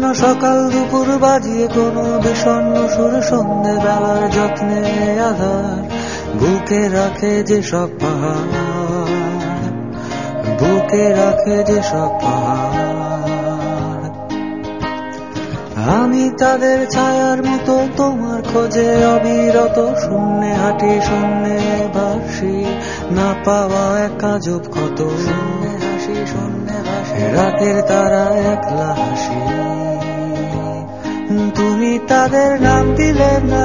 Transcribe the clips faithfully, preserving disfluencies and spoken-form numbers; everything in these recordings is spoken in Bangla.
সকাল দুপুর বাজিয়ে কোনো বিষণ্ণ সুর সন্ধে বেলার যত্নে আধার বুকে রাখে যে সব পাহাড়, বুকে রাখে যে সব পাহাড়। আমি তাদের ছায়ার মতো তোমার খোঁজে অবিরত শূন্যে হাঁটি শূন্যে ভাসি, না পাওয়া এক আজব ক্ষত শূন্যে হাসি শূন্যে ভাসি, রাতের তারা একলা হাসি। তুমি তাদের নাম দিলে না,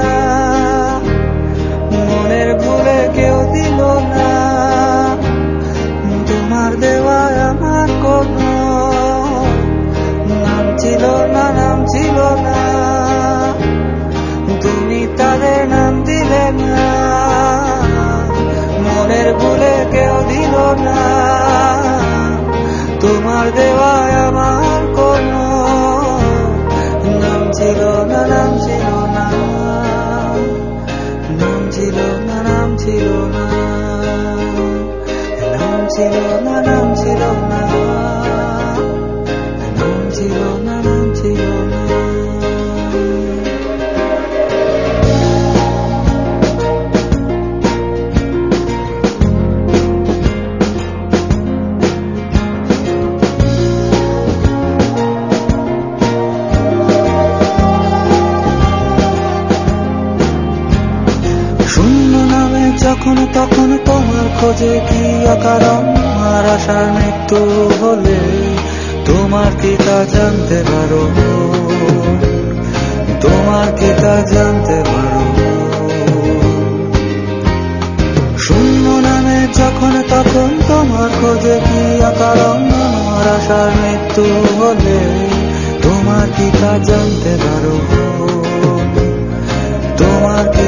মনের ভুলে কেউ দিল না, তোমার দেওয়া আমার কোনো নাম ছিল না, নাম ছিল না। তুমি তাদের নাম দিলে না, মনের ভুলে কেউ দিল না, তোমার দেওয়া আমার কোনো নাম ছিল না, নাম ছিল না, নাম ছিল না, নাম ছিল না, নাম ছিল না, নাম ছিল না, নাম ছিল না, নাম ছিল না। যখন তখন তোমার খোঁজে কি অকারণ আর আশার মৃত্যু হলে তোমার কি তা জানতে পারো, তোমার কি তা জানতে পারো। শূন্য নামে যখন তখন তোমার খোঁজে কি অকারণ আর আশার মৃত্যু হলে তোমার কি তা জানতে পারো, তোমার কি